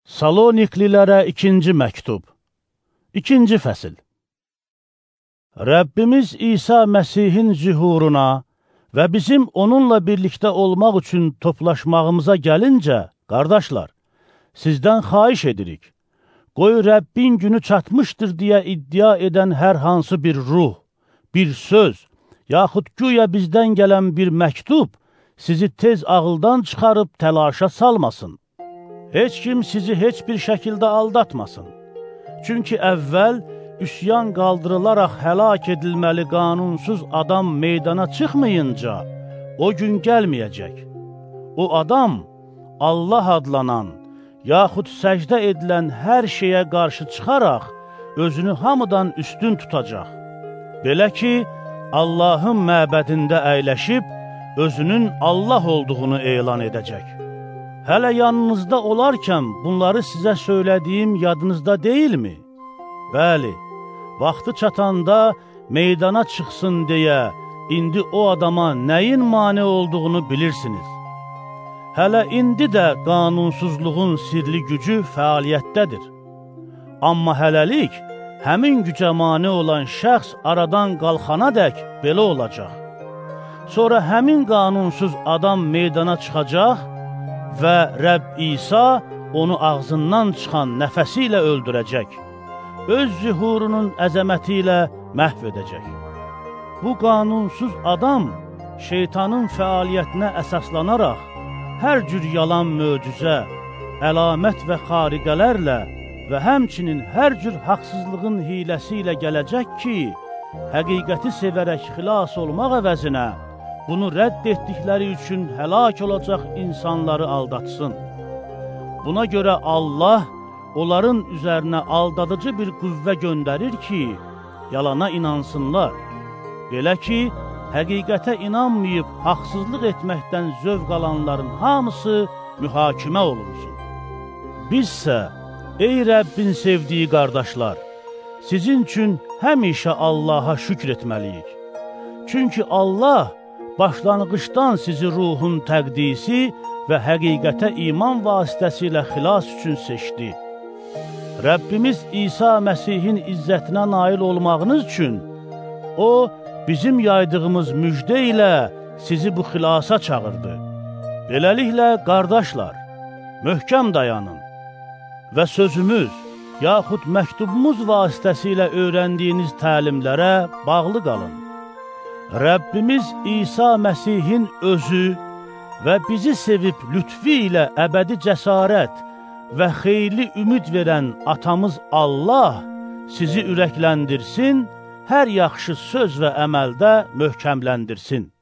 Saloniklilərə 2-ci məktub 2-ci fəsil. Rəbbimiz İsa Məsihin zühuruna və bizim onunla birlikdə olmaq üçün toplaşmağımıza gəlincə, qardaşlar, sizdən xahiş edirik. Qoy Rəbbin günü çatmışdır deyə iddia edən hər hansı bir ruh, bir söz, yaxud güya bizdən gələn bir məktub sizi tez ağıldan çıxarıb təlaşa salmasın. Heç kim sizi heç bir şəkildə aldatmasın. Çünki əvvəl üsyan qaldırılaraq həlak edilməli qanunsuz adam meydana çıxmayınca o gün gəlməyəcək. O adam Allah adlanan, yaxud səcdə edilən hər şeyə qarşı çıxaraq özünü hamıdan üstün tutacaq. Belə ki, Allahın məbədində əyləşib özünün Allah olduğunu elan edəcək. Hələ yanınızda olarkən bunları sizə söylədiyim yadınızda deyilmi? Bəli, vaxtı çatanda meydana çıxsın deyə indi o adama nəyin mane olduğunu bilirsiniz. Hələ indi də qanunsuzluğun sirli gücü fəaliyyətdədir. Amma hələlik həmin gücə mane olan şəxs aradan qalxanadək belə olacaq. Sonra həmin qanunsuz adam meydana çıxacaq və Rəbb İsa onu ağzından çıxan nəfəsi ilə öldürəcək, öz zühurunun əzəməti ilə məhv edəcək. Bu qanunsuz adam şeytanın fəaliyyətinə əsaslanaraq hər cür yalan möcüzə, əlamət və xariqələrlə və həmçinin hər cür haqsızlığın hiləsi ilə gələcək ki, həqiqəti sevərək xilas olmaq əvəzinə bunu rədd etdikləri üçün həlak olacaq insanları aldatsın. Buna görə Allah onların üzərinə aldadıcı bir qüvvə göndərir ki, yalana inansınlar. Belə ki, həqiqətə inanmayıb haqsızlıq etməkdən zövq alanların hamısı mühakimə olunsun. Bizsə, ey Rəbbin sevdiyi qardaşlar, sizin üçün həmişə Allaha şükr etməliyik. Çünki Allah başlanğıçdan sizi ruhun təqdisi və həqiqətə iman vasitəsilə xilas üçün seçdi. Rəbbimiz İsa Məsihin izzətinə nail olmağınız üçün o, bizim yaydığımız müjdə ilə sizi bu xilasa çağırdı. Beləliklə, qardaşlar, möhkəm dayanın və sözümüz, yaxud məktubumuz vasitəsilə öyrəndiyiniz təlimlərə bağlı qalın. Rəbbimiz İsa Məsihin özü və bizi sevib lütfi ilə əbədi cəsarət və xeyirli ümid verən atamız Allah sizi ürəkləndirsin, hər yaxşı söz və əməldə möhkəmləndirsin.